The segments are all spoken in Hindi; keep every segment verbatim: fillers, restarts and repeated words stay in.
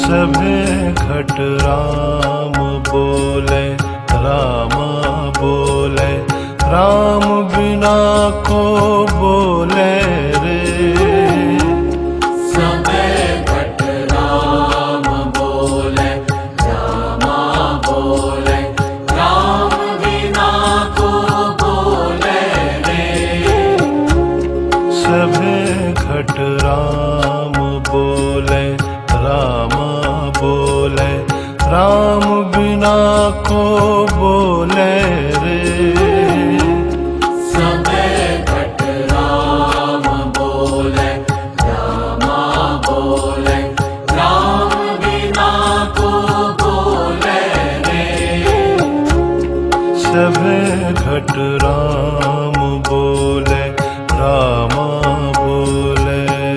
सभे घट राम बोले, राम बोले, राम बिना को बोले रे। सभे घट राम बोले, राम बोले, राम बिना को बोले रे। सभे घट राम बोले, राम बोले, राम बिना को बोले रे। सभे घट राम बोले, राम बोले, राम बिना को बोले रे। सभे घट राम बोले, राम बोले।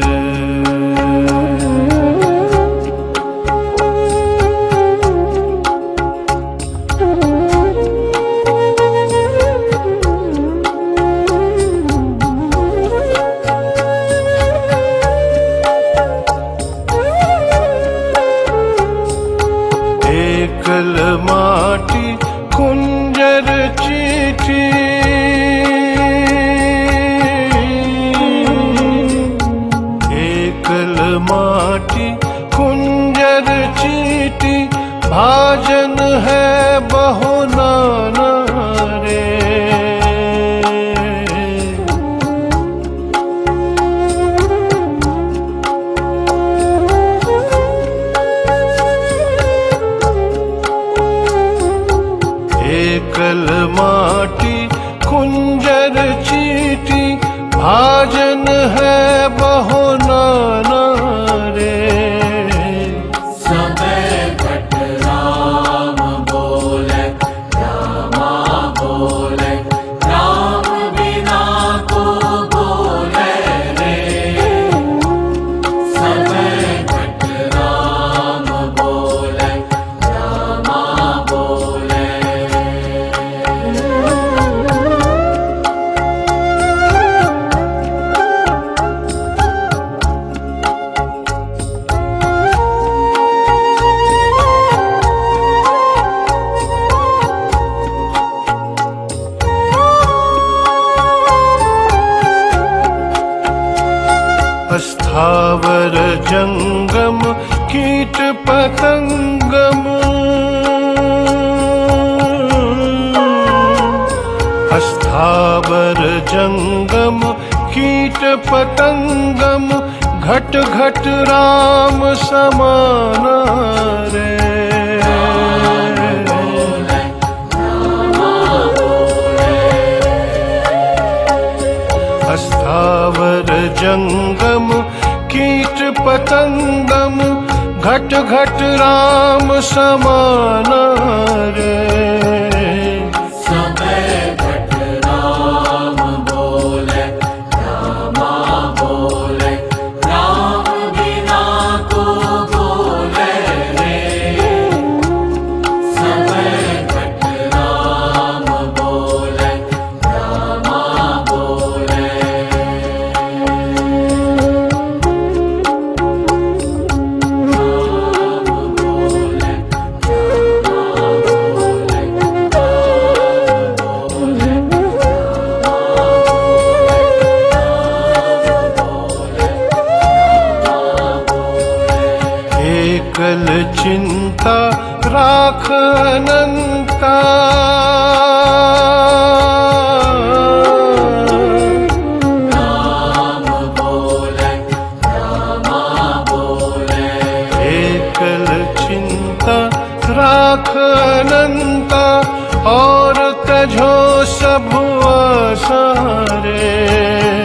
एकल माटी कुंजर चीठी, एकल माटी कुंजर चीटी, भाजन है बहु नाना रे। एकल माटी कुंजर चीटी, भाजन है बहु नाना रे। सभे घट राम बोले, राम बोले, राम बिना को बोले रे। सभे घट राम बोले, राम बोले। स्थावर जंगम कीट पतंगम, स्थावर जंगम कीट पतंगम, घट घट राम समाना रे। स्थावर जंगम कीट पतंगम, घट घट राम समाना रे। सभे घट राम बोले, राम बोले, राम बिना को बोले रे। सभे घट राम बोले, राम बोले। एकल चिंता राख अनंता, राम बोले, राम बोले। एकल चिंता राख अनंता, और तजो सब आसारे।